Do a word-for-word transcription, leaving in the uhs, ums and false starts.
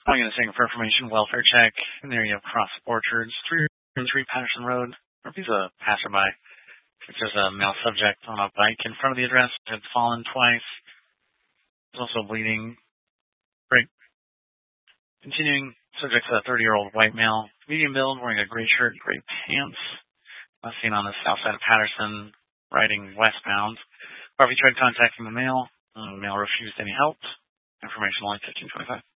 I'm going to take for information welfare check in the area of Cross Orchards, three oh three Patterson Road. Or if he's a passerby. If there's a male subject on a bike in front of the address, had fallen twice. There's also bleeding. Great. Continuing, subject's a thirty-year-old white male, medium build, wearing a gray shirt, gray pants. Last seen on the south side of Patterson, riding westbound. Harvey tried contacting the male. The male refused any help. Information line fifteen twenty-five.